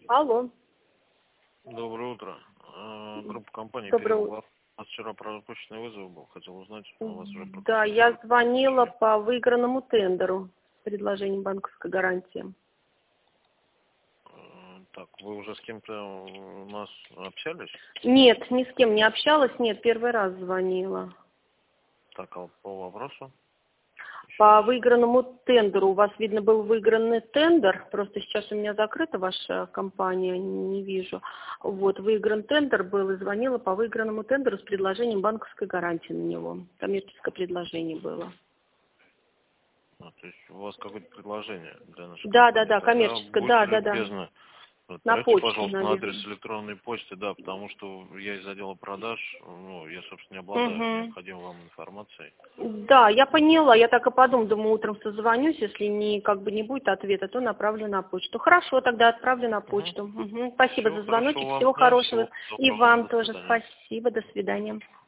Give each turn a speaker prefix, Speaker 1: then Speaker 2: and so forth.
Speaker 1: Алло.
Speaker 2: Доброе утро. Группа компании
Speaker 1: Доброе
Speaker 2: «Перевод».
Speaker 1: утро.
Speaker 2: У нас вчера пропущенный вызов был. Хотел узнать, у вас уже
Speaker 1: Да,
Speaker 2: пропущен
Speaker 1: я
Speaker 2: вызов.
Speaker 1: звонила по выигранному тендеру с предложением банковской гарантии.
Speaker 2: Так, вы уже с кем-то у нас общались?
Speaker 1: Нет, ни с кем не общалась, нет, первый раз звонила.
Speaker 2: Так, а по вопросу?
Speaker 1: По выигранному тендеру. У вас, видно, был выигранный тендер. Просто сейчас у меня закрыта ваша компания, не вижу. Вот, выигран тендер был, и звонила по выигранному тендеру с предложением банковской гарантии на него. Коммерческое предложение было.
Speaker 2: То есть у вас какое-то предложение для нашей
Speaker 1: Да,
Speaker 2: компании?
Speaker 1: да,
Speaker 2: Тогда
Speaker 1: коммерческое,
Speaker 2: будьте
Speaker 1: да.
Speaker 2: любезны.
Speaker 1: На
Speaker 2: Отправьте,
Speaker 1: почту,
Speaker 2: пожалуйста, на адрес
Speaker 1: наверное.
Speaker 2: электронной почты, да, потому что я из отдела продаж, я, собственно, не обладаю
Speaker 1: Угу.
Speaker 2: необходимой вам информацией.
Speaker 1: Да, я поняла, я так и подумала, думаю, утром созвонюсь, если не будет ответа, то направлю на почту. Хорошо, тогда отправлю на почту. Угу. Спасибо
Speaker 2: Все,
Speaker 1: за
Speaker 2: хорошего
Speaker 1: звоночек,
Speaker 2: вам
Speaker 1: всего
Speaker 2: дня,
Speaker 1: хорошего.
Speaker 2: всего
Speaker 1: И
Speaker 2: доброго,
Speaker 1: вам
Speaker 2: до
Speaker 1: тоже
Speaker 2: свидания.
Speaker 1: спасибо, до свидания.